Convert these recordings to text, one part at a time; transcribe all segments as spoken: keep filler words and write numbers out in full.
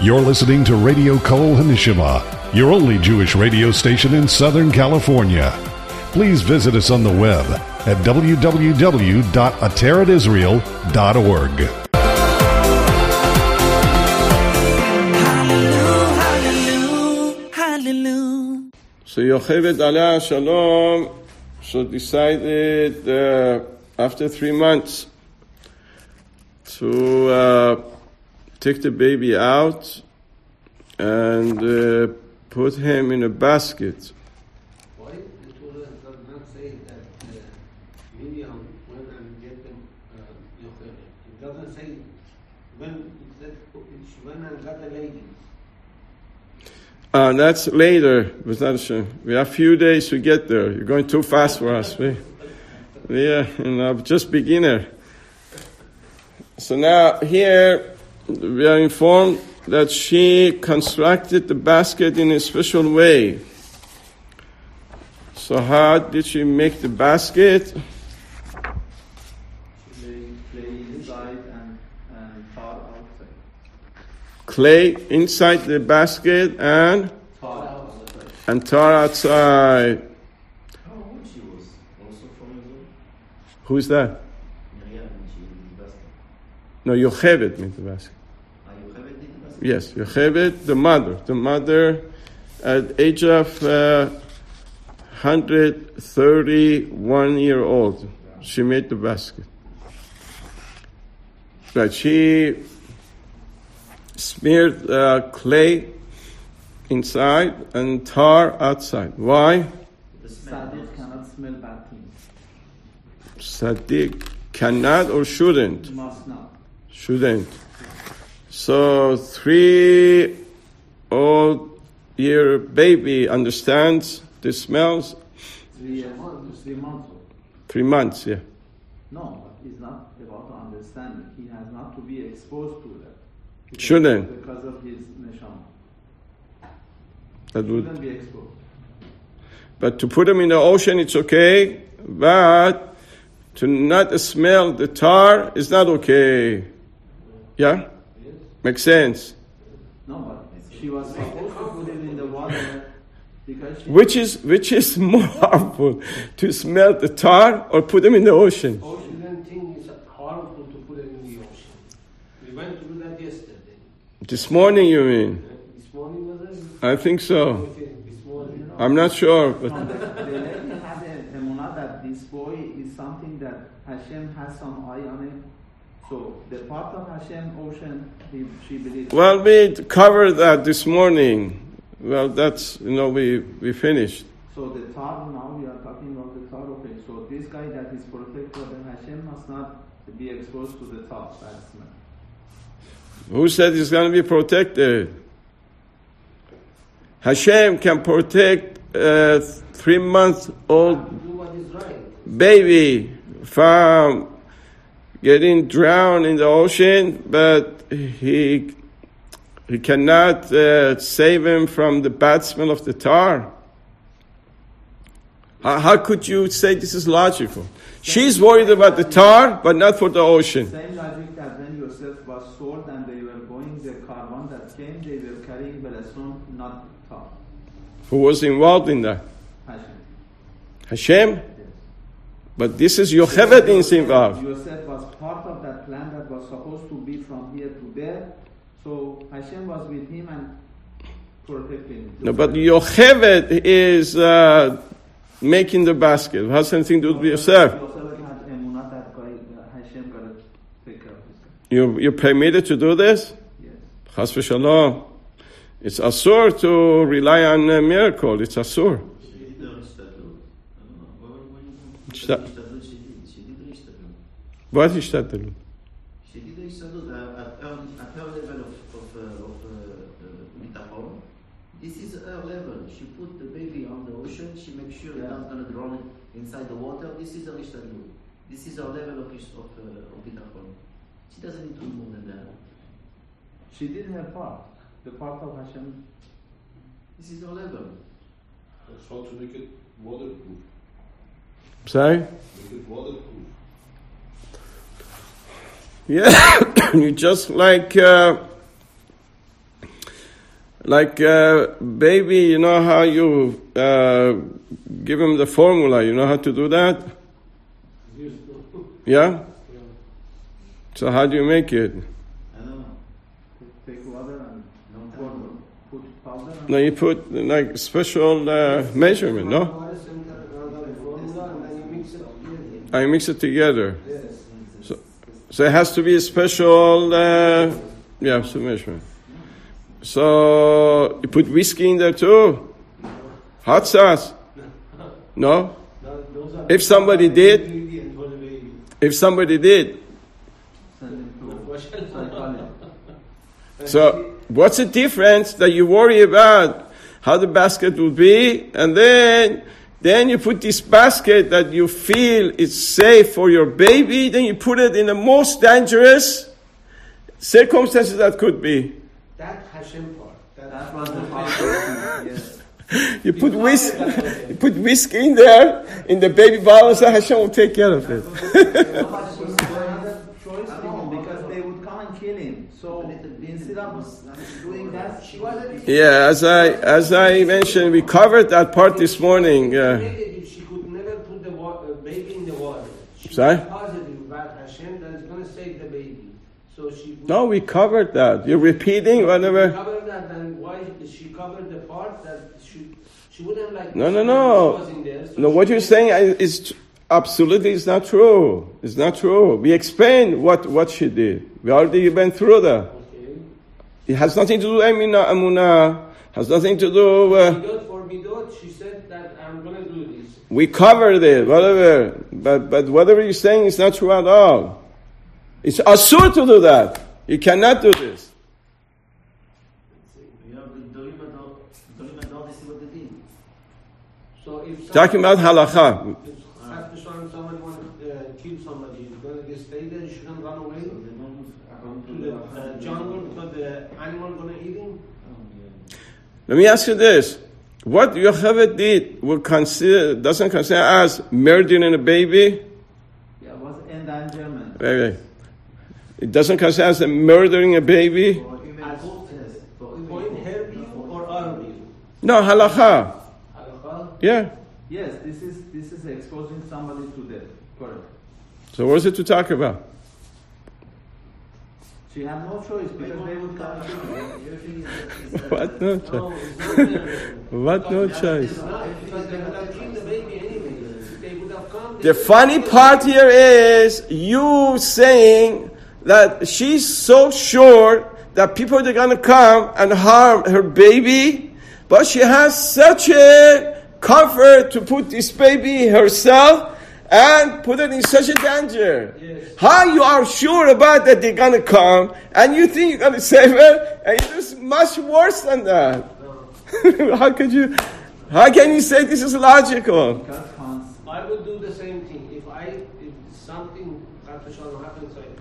You're listening to Radio Kol Hanishima, your only Jewish radio station in Southern California. Please visit us on the web at w w w dot ateret israel dot org. So Yocheved Aleh Shalom so decided uh, after three months to uh, take the baby out and uh, put him in a basket. Why the Torah does not say that uh, Miriam went and get them uh, Yocheved? It doesn't say when it said she went and got the ladies. Uh, that's later. We have a few days to get there. You're going too fast for us. We, we are you know, just beginner. So now here we are informed that she constructed the basket in a special way. So how did she make the basket? She laid clay inside and, and tar outside. Clay inside the basket and Tar outside. and tar outside. How old she was? Also from Israel? Who's that? Miriam, she did the basket. No, Yocheved made the basket. Ah, Yocheved did the basket? Yes, Yocheved, the mother. The mother, at age of uh, one hundred thirty-one year old, she made the basket. Right, she smeared uh, clay inside and tar outside. Why? The smell. Sadiq cannot smell bad things. Sadiq cannot or shouldn't? Must not. Shouldn't. So three old year baby understands the smells. Three years, three months old. Three months, yeah. No, but he's not about to understand it. He has not to be exposed to that. Because, Shouldn't. Because of his neshama. That would. Shouldn't be exposed. But to put them in the ocean, it's okay. But to not smell the tar is not okay. Yeah? Yes. Makes sense. No, but she was supposed to put it in the water because she... Which is which is more harmful, to smell the tar or put them in the ocean? Ocean didn't think it's harmful to put it in the ocean. We went through that yesterday. This morning, you mean? This morning was it? I think so. Okay, this morning. I'm not sure, but No, the, the lady had a emunah that this boy is something that Hashem has some eye on it. So the part of Hashem ocean, he, she believes. well, we covered that this morning. Well, that's you know we we finished. So the tar, now we are talking about the tar, okay. So this guy that is protected by Hashem must not be exposed to the tar, bad smell. Who said he's going to be protected? Hashem can protect a three-month-old Do what is right. baby from getting drowned in the ocean, but he he cannot uh, save him from the bad smell of the tar. How, how could you say this is logical? She's worried about the tar, but not for the ocean. Same logic that when Yosef was sold and they were going, the caravan that came, they were carrying Belason, not tar. Who was involved in that? Hashem. Hashem? Yes. But this is Yocheved is involved. Yosef was part of that plan that was supposed to be from here to there. So Hashem was with him and protecting him. No, but Yocheved is uh, making the basket. It has anything to do with Yosef. Yosef had emunah that guy, uh, Hashem got to take care of his. You, you're permitted to do this? Yes. Chas v'shalom. It's asur to rely on a miracle. It's asur. She did the Ishtadlut. I don't know. What, what, what, Ishta- Ishtadlut she did. She did the Ishtadlut. What is that? She did the Ishtadlut uh, at, her, at her level of, of, uh, of uh, uh, bitachon. This is her level. She put the baby on the ocean. She makes sure it's not going to drown inside the water. This is her Ishtadlut. This is her level of, of, uh, of bitachon. She doesn't need to do more than that. She did her part. The part of Hashem. This is her level. That's how to make it waterproof. Sorry? Make it waterproof. Yeah, you just like uh, like uh, baby, you know how you uh, give him the formula. You know how to do that? Yeah? So how do you make it? I don't know. Take water and put powder. No, you put like special uh, measurement, no? I mix it together. So, so it has to be a special, uh, yeah, so measurement. So you put whiskey in there too? Hot sauce? No? If somebody did, if somebody did. So what's the difference that you worry about how the basket will be, and then then you put this basket that you feel is safe for your baby, then you put it in the most dangerous circumstances that could be. That Hashem part. That, That was the part. Yes. You put whiskey, you put whiskey in there, in the baby bottle, so Hashem will take care of it. No, because they would come and kill him. So instead of doing that, she wasn't. Yeah, as I as I mentioned, we covered that part this morning. Uh, She could never put the water, baby in the water. She Sorry? was positive about Hashem that is going to save the baby. So she would no, we covered that. You're repeating whatever. cover that, then why did she covered the part that she she wouldn't like? No, no, no. Was in there, so No, she what you're didn't- saying is absolutely is not true. It's not true. We explained what, what she did. We already went through that. Okay. It has nothing to do with Amina, Amuna. Has nothing to do. Uh, Midot for midot, she said that I'm going to do this. we covered it, whatever. But but whatever you're saying is not true at all. It's asur to do that. You cannot do this. So if Talking about halacha. if Chas v'shalom someone want to uh, kill somebody, he's going to just stay there. He shouldn't run away to the uh, jungle because the animal going to eat him. Let me ask you this. What Yocheved did will consider, doesn't consider as murdering a baby? Yeah, it was endangerment. Wait, wait. It doesn't consider as a murdering a baby? As for in her view or our view? No, halacha. Halacha? Yeah. Yes, this is this is exposing somebody to death. Correct. So what is it to talk about? She had no choice because they would come and kill her. What no No, choice? it's not murder. What no choice? It's not, because they would have killed the baby anyway. They would have come. The funny part here is you saying that she's so sure that people are going to come and harm her baby, but she has such a comfort to put this baby herself and put it in such a danger. Yes. How you are sure about that they're going to come and you think you're going to save her, and it's much worse than that. No. How could you, how can you say this is logical? Because cons- I would do the same thing. If I, if something happens, like,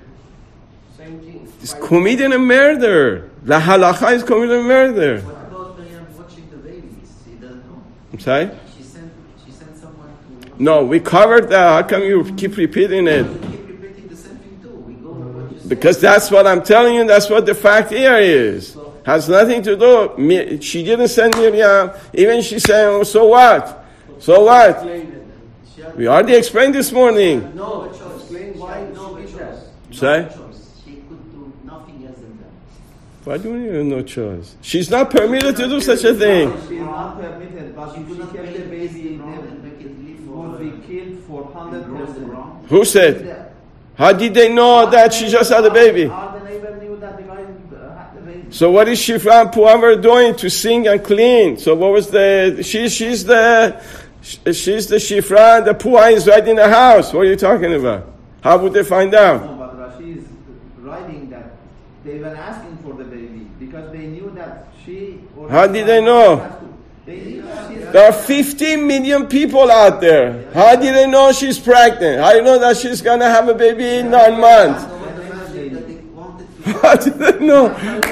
same thing. It's If I- committing a murder. The halacha is committing a murder. What about Miriam watching the babies? She doesn't know. I'm sorry? She sent she sent someone to No, we covered that. How come you keep repeating it? We keep repeating the same thing too. We go with what you say. Because that's what I'm telling you. That's what the fact here is. Has nothing to do. Mi- She didn't send Miriam. Even she said, oh, so what? So what? Explain it. She had We already explained this morning. No, explain why no choice. choice. Sorry? No choice. She could do nothing else than that. Why do you have no choice? She's not permitted to do such a thing. She is not permitted, but She if could she not kept make the baby, it they wrong and make it live for would be killed for hundred percent. wrong. Who said? How did they know that she just had a baby? All the neighbor knew that the guy uh, had the baby. So what is Shifra and Puan were doing to sing and clean? So what was the, she, she's the, she's the Shifra and the Puan is right in the house. What are you talking about? How would they find out? No, but Rashi is writing that they were asking for the baby because they knew that she. Or How did they know? has to- They knew that she's. There are fifteen million people out there. How did they know she's pregnant? How do you know that she's going to have a baby in nine months? So what the magic that they wanted to How did they know?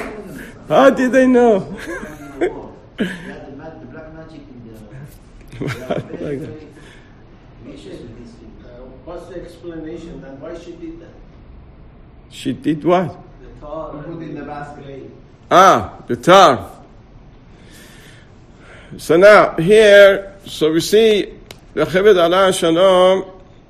How did they know? They had the, mag- the black magic in the. They are very, very vicious with these things. Uh, what's the explanation that why she did that? She did what? The tar Put in the basket. Ah, the tar. So now, here, so we see the Cheved Alav Shalom,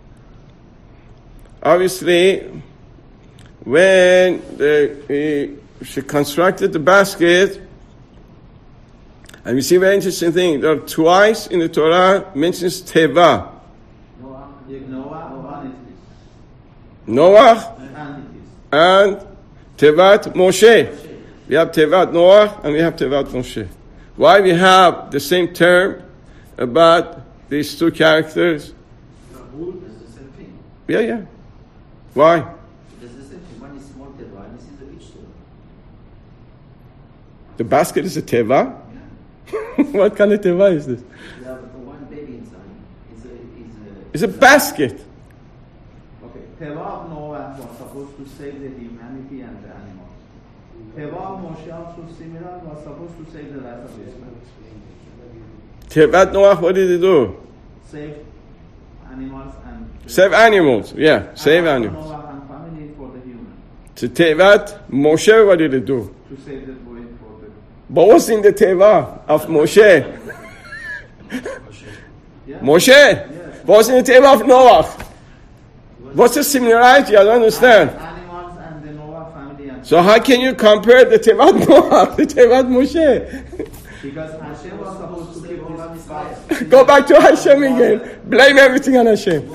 obviously, when the, he, she constructed the basket, and we see a very interesting thing. There are twice in the Torah mentions Teva. Noah, Noah, Noah and Tevat Moshe. We have Tevat Noah and we have Tevat Moshe. Why we have the same term about these two characters? It's the same thing. Yeah, yeah. Why? It's the same thing. One is small teva, and this is a big teva. The basket is a Teva? What kind of Teva is this? You have one baby inside. It's a, it's a, It's a basket. Okay, Teva of Noah was supposed to save the humanity and the animals. Teva of Moshe also similar was supposed to save the rest of Israel. Tevat Noah, what did he do? Save animals and Save animals. Yeah, save and animals. Noah and family for the human. So Tevat Moshe, what did he do? To save the boy for the But what's in the Teva of Moshe? yeah. Moshe? Yes. What's in the Teva of Noah? What's the similarity? I don't understand. Animals and the Noah family and So how can you compare the Tevat Noah to Tevat Moshe? because Hashem was supposed to keep this fast. Go back to Hashem again. Blame everything on Hashem.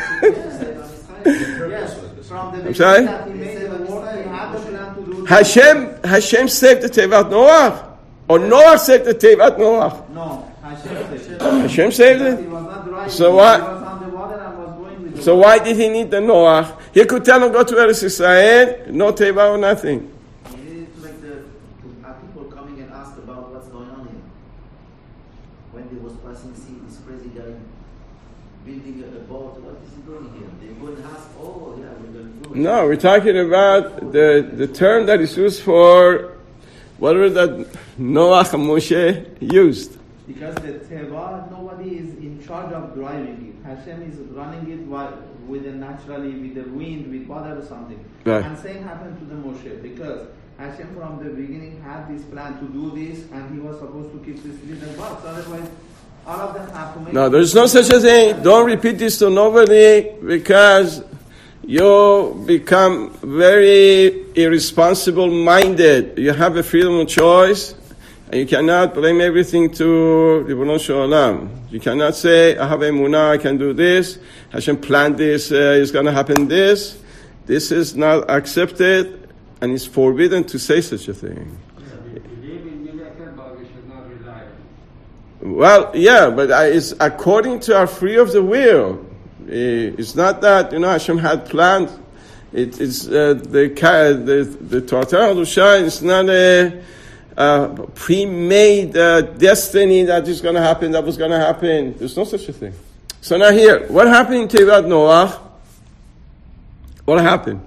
Yes, from the beginning sorry? that he made the world, he had the plan to do Hashem, Hashem saved the Tevat Noah? Or Noah saved the Tevat Noah? No, Hashem saved it. Hashem saved He it? was not driving. So what? He was on the water and was going with the So why did he need the Noah? He could tell him go to Eretz Israel, no Teva or nothing. you need to make the to have people coming and ask about what's going on here. When they was passing, see this crazy guy building a, a boat. What is he doing here? They go and ask, oh yeah, we're going to do it. No, we're talking about the, the term that is used for whatever that Noah and Moshe used. Because the Teva, nobody is in charge of driving it. Hashem is running it while, with the naturally, with the wind, with whatever something. Right. And same happened to the Moshe because Hashem from the beginning had this plan to do this, and he was supposed to keep this little box. Otherwise, all of them have to make. No, there's no such a thing. Don't repeat this to nobody because you become very irresponsible minded. You have a freedom of choice. And you cannot blame everything to Ribono Shel Olam. You cannot say, I have emunah, I can do this. Hashem planned this, uh, it's going to happen this. This is not accepted, and it's forbidden to say such a thing. We believe in miracle, but we should not rely on it. Well, yeah, but I, it's according to our free of the will. Eh, It's not that, you know, Hashem had planned. It, it's uh, the, the, the Torah Kedusha is not a... Uh, pre-made uh, destiny that is going to happen, that was going to happen. There's no such a thing. So now here, what happened in Tevat Noah? What happened?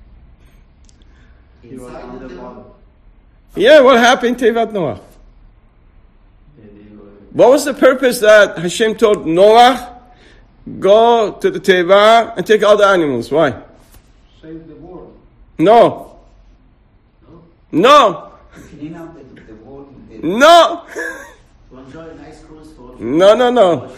He was on the water. Yeah, what happened in Tevat Noah? What was the purpose that Hashem told Noah, go to the Teva and take all the animals? Why? Save the world. No. No. Clean up the, the wall. The, No. to enjoy a nice cruise for. No, no, no.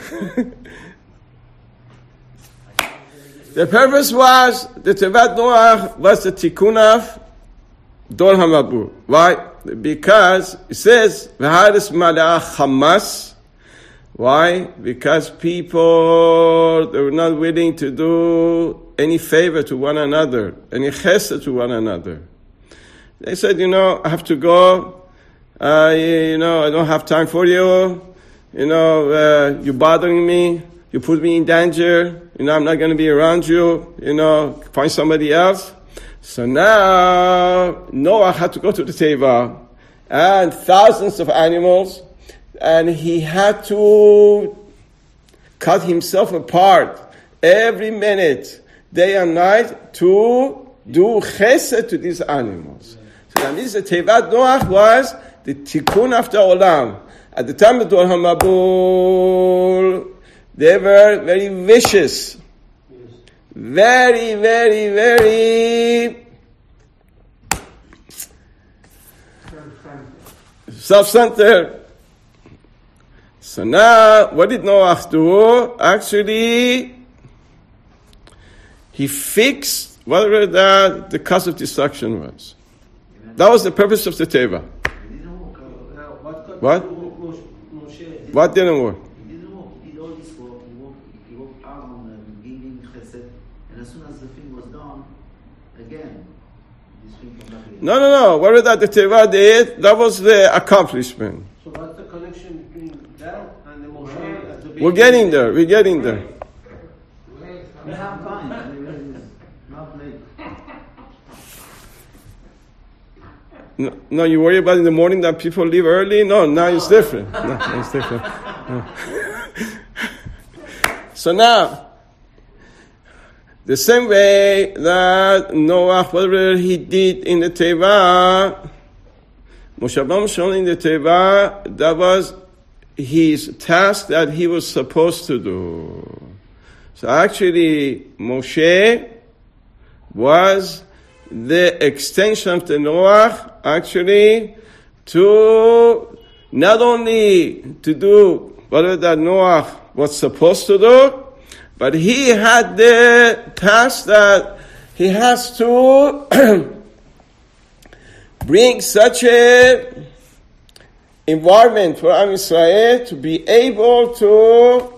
The purpose was, the Tevat Noah was the Tikkun of Dor HaMabur. Why? Because it says, V'haris Mala'ah Hamas. Why? Because people, they were not willing to do any favor to one another, any chesed to one another. They said, you know, I have to go. Uh, you know, I don't have time for you. You know, uh, you're bothering me. You put me in danger. You know, I'm not going to be around you. You know, find somebody else. So now, Noah had to go to the Teva. And thousands of animals. And he had to cut himself apart every minute, day and night, to do chesed to these animals. So that means the Tevat Noach was the Tikkun of the Olam. At the time of Dor HaMabul, they were very vicious. Very, very, very self-centered. So now, what did Noach do? Actually, he fixed whatever that the cause of destruction was. That was the purpose of the Teva. What? What didn't work? He didn't work. He did all this work. He worked, he worked hard on uh, giving chesed. And as soon as the thing was done, again, this thing came back again. No, no, no. Whatever that the Teva did, that was the accomplishment. So what's the connection between that and the Moshe at the beginning? We're getting there. We're getting there. We have time. It's not late. No, no, you worry about in the morning that people leave early? No, now it's different. No, now it's different. No. So now, the same way that Noah, whatever he did in the Teva, Moshe Rabbeinu shown in the Teva, that was his task that he was supposed to do. So actually, Moshe was the extension of the Noah, actually, to not only to do whatever that Noah was supposed to do, but he had the task that he has to bring such a environment for Am Yisrael to be able to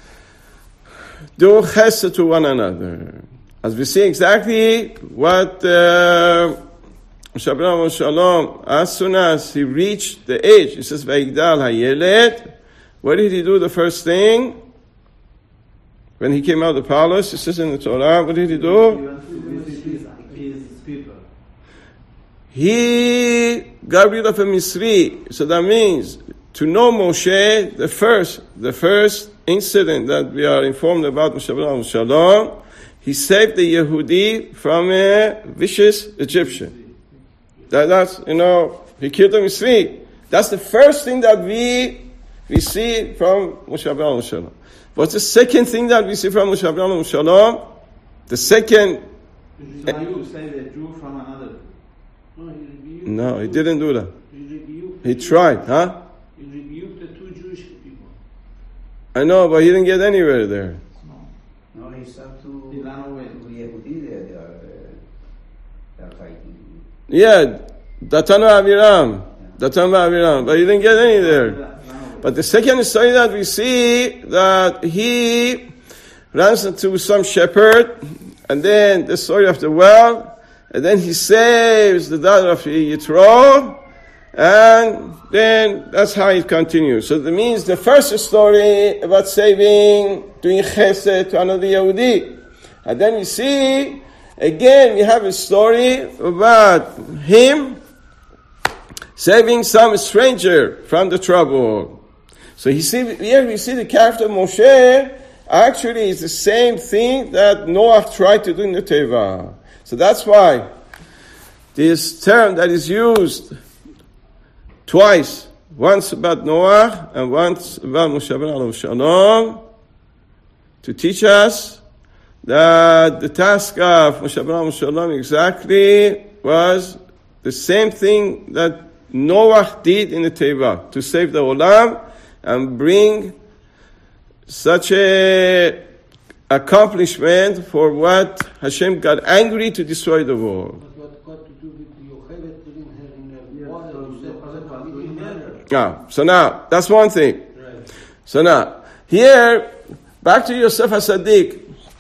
do chesed to one another. As we see exactly what uh, Shabbat Shalom, as soon as he reached the age, he says, Vayigdal hayeled. What did he do the first thing? When he came out of the palace, it says in the Torah, what did he do? He went to visit his, his people. He got rid of a Misri. So that means, to know Moshe, the first, the first incident that we are informed about Shabbat Shalom, he saved the Yehudi from a vicious Egyptian. That, that's, you know, he killed a Misri. That's the first thing that we we see from Moshe Rabbeinu Shalom. What's the second thing that we see from Moshe Rabbeinu Shalom? The second... You say the Jew from another. No, he rebuked. No, he didn't do that. He rebuked. He tried, huh? He rebuked the two Jewish people. I know, but he didn't get anywhere there. No, he said to He ran away. to Yehudi, they they are, uh, they are fighting. Yeah, Datan Aviram. Datan Aviram. But he didn't get any there. But the second story that we see, that he runs into some shepherd, and then the story of the well, and then he saves the daughter of Yitro, and then that's how it continues. So that means the first story about saving, doing chesed to another Yehudi. And then we see, again, we have a story about him saving some stranger from the trouble. So you see, here we see the character of Moshe actually is the same thing that Noah tried to do in the Teva. So that's why this term that is used twice, once about Noah and once about Moshe Rabbeinu Shalom, to teach us that the task of Moshe Rabbeinu Shalom exactly was the same thing that Noah did in the Teva, to save the Olam and bring such a accomplishment for what Hashem got angry to destroy the world. But what got to do with Yocheved putting her in the water? You said about committing murder. Ah, so now, that's one thing. Right. So now, here, back to Yosef HaSadiq.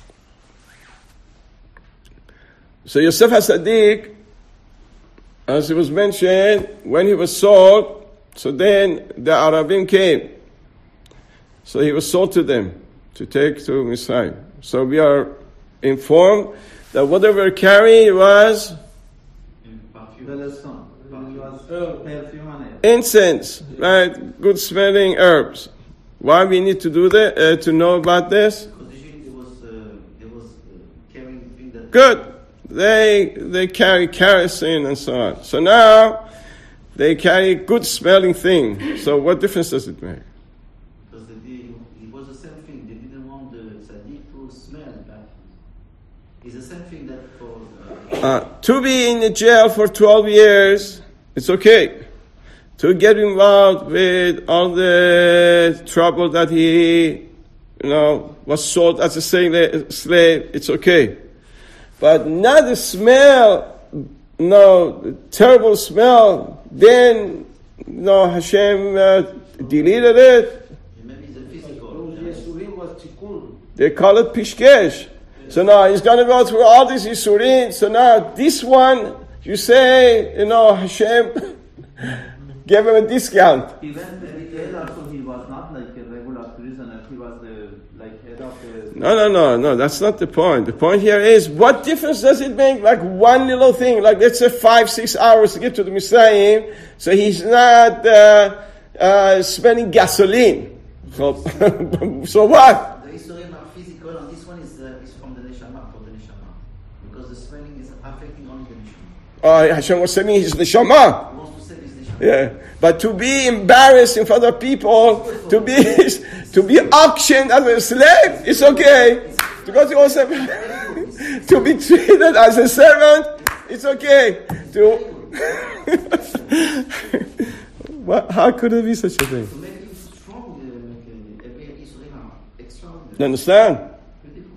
So Yosef HaSadiq, as it was mentioned, when he was sold, so then the Arabim came. So he was sold to them to take to Mitzrayim. So we are informed that whatever carried was Belestone. It was perfume and incense, right? Good smelling herbs. Why we need to do that? Uh, to know about this? Because usually it was, uh, it was uh, carrying things that... Good. They they carry kerosene and so on. So now they carry good smelling thing. So what difference does it make? Because they did, it was the same thing. They didn't want the tzaddik to smell bad. It's the same thing that for... Uh, Uh, to be in the jail for twelve years, it's okay. to get involved with all the trouble that he, you know, was sold as a slave, it's okay. But not the smell, no, the terrible smell, then, you know, Hashem uh, deleted it. Maybe the physical. Those Yisurim was tikkun. They call it pishkesh. So now he's going to go through all these Yisurim. So now this one, you say, you know, Hashem gave him a discount. Even the head also, he was not like a regular prisoner. He was the like head of the. No, no, no, no. That's not the point. The point here is, what difference does it make? Like one little thing, like let's say five, six hours to get to the Mitzrayim. So he's not uh, uh, spending gasoline. So, so what? The Yisurim are physical, and this one is uh, is from the neshama, from the neshama, because the smelling is affecting only the neshama. Uh, Hashem was saying he's neshama. He wants to save his neshama. Yeah, but to be embarrassed in front of people, to be to be auctioned as a slave, it's okay. To go to also, to be treated as a servant, it's okay. To what? How could it be such a thing? To make it strong, uh, like, uh, every Yisurim are extraordinary. You understand? Beautiful.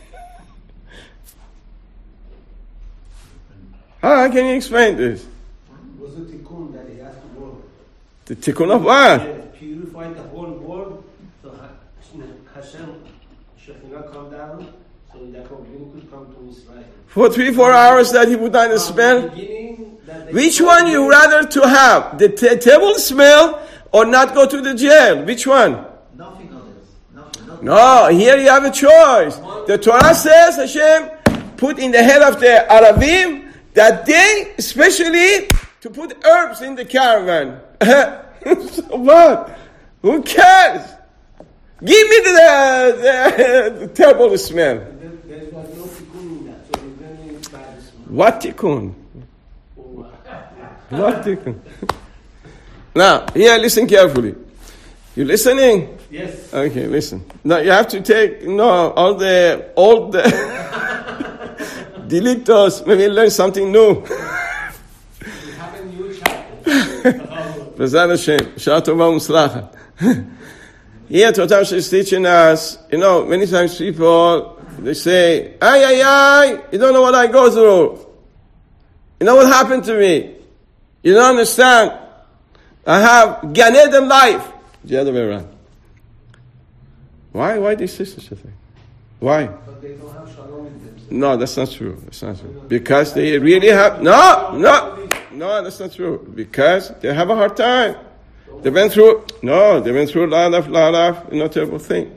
How can you explain this? Was a tikkun that he has to work. The tikkun of what? Yeah, purify the whole world. So Ha- Hashem, Shekhinah come down, so that Kohen could come to Israel. For three, four hours that he would not From smell. the beginning, that they Which saw one you him- rather to have? The t- table smell or not go to the jail? Which one? Nothing others. Nothing. Nothing. No, here you have a choice. The Torah says, Hashem, put in the head of the Arabim that they, especially, to put herbs in the caravan. So what? Who cares? Give me the, the, the terrible smell. There there was no tikkun in that, so it's very bad smell. What tikkun? Oh, What tikkun? Now, here, listen carefully. You listening? yes. Okay, listen. Now you have to take no all the old uh, delete those. Maybe learn something new. We have a new chapter. B'ezrat Hashem, Shana Tova U'Mutzlachat. Here, Totam is teaching us. You know, many times people they say, "Ay ay ay, you don't know what I go through. You know what happened to me. You don't understand. I have Gan Eden life." The other way around. Why? Why they say such a thing? Why? But they don't have shalom in themselves. No, that's not true. That's not true. Because they really have no, no, no. That's not true. Because they have a hard time. They went through no. They went through a lot of, lot of, you know, terrible thing.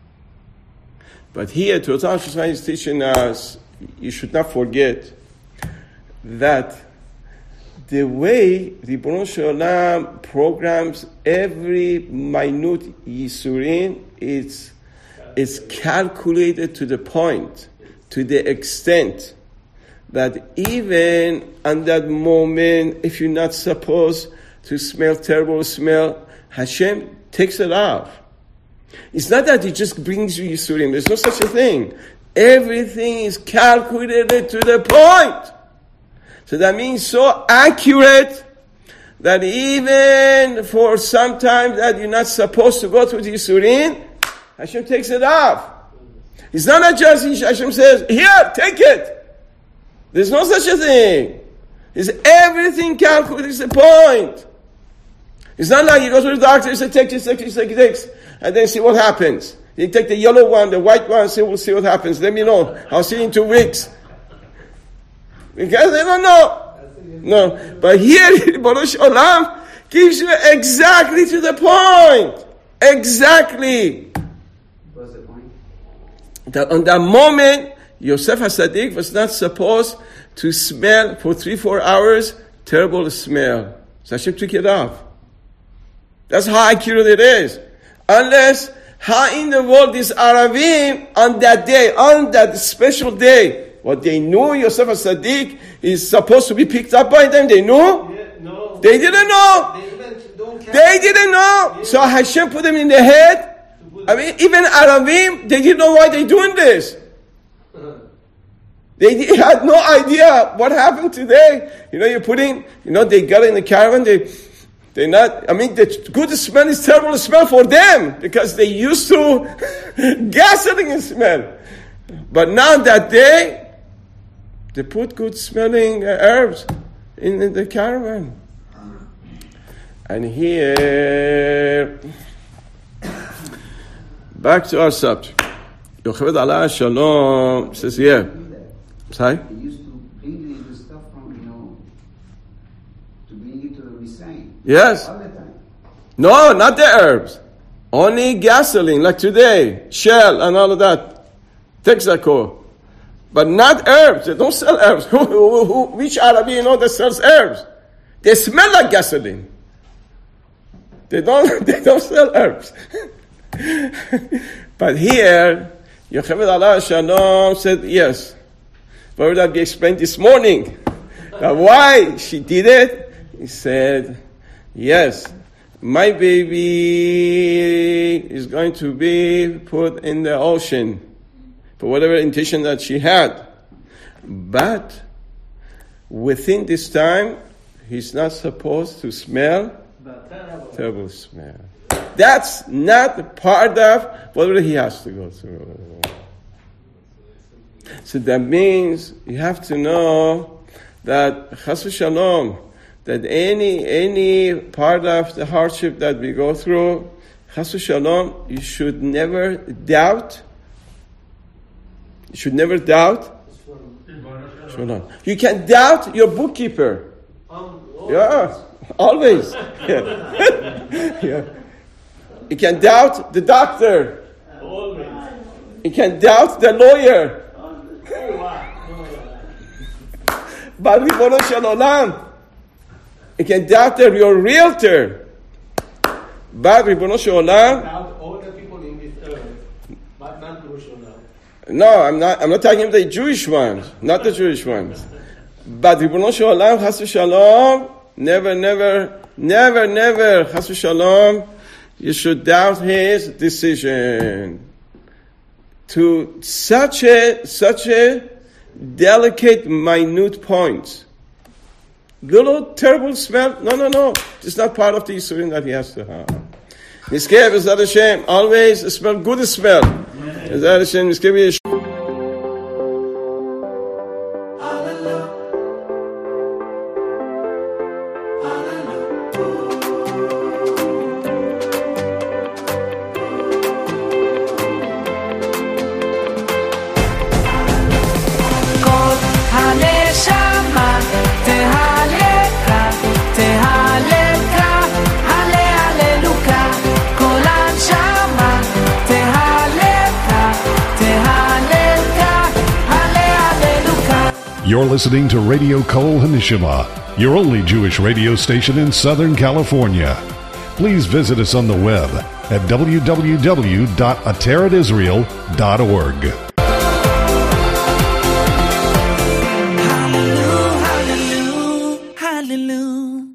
But here, Total Shishma is teaching us. You should not forget that the way Ribono Shel Olam programs every minute Yisurin, it's, it's calculated to the point, to the extent that even on that moment, if you're not supposed to smell terrible smell, Hashem takes it off. It's not that He just brings you Yisurim. There's no such a thing. Everything is calculated to the point. So that means so accurate that even for some time that you're not supposed to go through the Yisurin, Hashem takes it off. It's not that just Hashem says, here, take it. There's no such a thing. It's everything calculated to the point. It's not like you go to the doctor and say, take this, take this, take this, and then see what happens. You take the yellow one, the white one, see, we'll see what happens. Let me know. I'll see you in two weeks. Because they don't know. No. But here, Ribono Shel Olam gives you exactly to the point. Exactly. What's the point? That on that moment, Yosef HaSadik was not supposed to smell for three, four hours terrible smell. So Hashem took it off. That's how accurate it is. Unless, how in the world is Arabim on that day, on that special day, what they knew, Yosef HaSadik is supposed to be picked up by them. They knew? Yeah, no. They didn't know. They even don't care. They didn't know. Yeah. So Hashem put them in the head. I mean, even Arabim, they didn't know why they're doing this. They did- had no idea what happened today. You know, you're putting, you know, they got in the caravan, they, They're not, I mean, the good smell is terrible smell for them because they used to gasoline smell. But now that day, they put good smelling uh, herbs in, in the caravan. And here, back to our subject. Yocheved Alaa Shalom says, yeah. Sorry? They used to bring the stuff from, you know, to bring it to the Mitzrayim. Yes. All the time. No, not the herbs. Only gasoline, like today. Shell and all of that. Texaco. But not herbs. They don't sell herbs. Who, who, who, which Arabi you know that sells herbs? They smell like gasoline. They don't, they don't sell herbs. But here, Yocheved Alaa Shalom said yes. But that we explained this morning. Now why she did it? He said, yes, my baby is going to be put in the ocean for whatever intention that she had. But within this time, he's not supposed to smell terrible. terrible smell. That's not part of whatever he has to go through. So that means you have to know that Chas v'Shalom, that any any part of the hardship that we go through, Chas v'Shalom, you should never doubt. You should never doubt. Shalom. You can doubt your bookkeeper. Um, Yeah, always. Yeah. Yeah. You can doubt the doctor. always. You can doubt the lawyer. But Ribono Shel Olam, you can doubt the, your realtor. But Ribono Shel Olam, Now all the people in this earth, but not Jerusalem. no, I'm not. I'm not talking about the Jewish ones, not the Jewish ones. But Ribono Shel Olam, Chas v'Shalom, never, never, never, never, Chas v'Shalom, you should doubt his decision. To such a such a delicate, minute point. Little terrible smell? No, no, no. It's not part of the Yisurim that he has to have. Niskeh B'ezrat Hashem, always smell good smell. B'ezrat Hashem, Niskeh B'ezrat You're listening to Radio Kol Hanishima, your only Jewish radio station in Southern California. Please visit us on the web at w w w dot ateret israel dot org.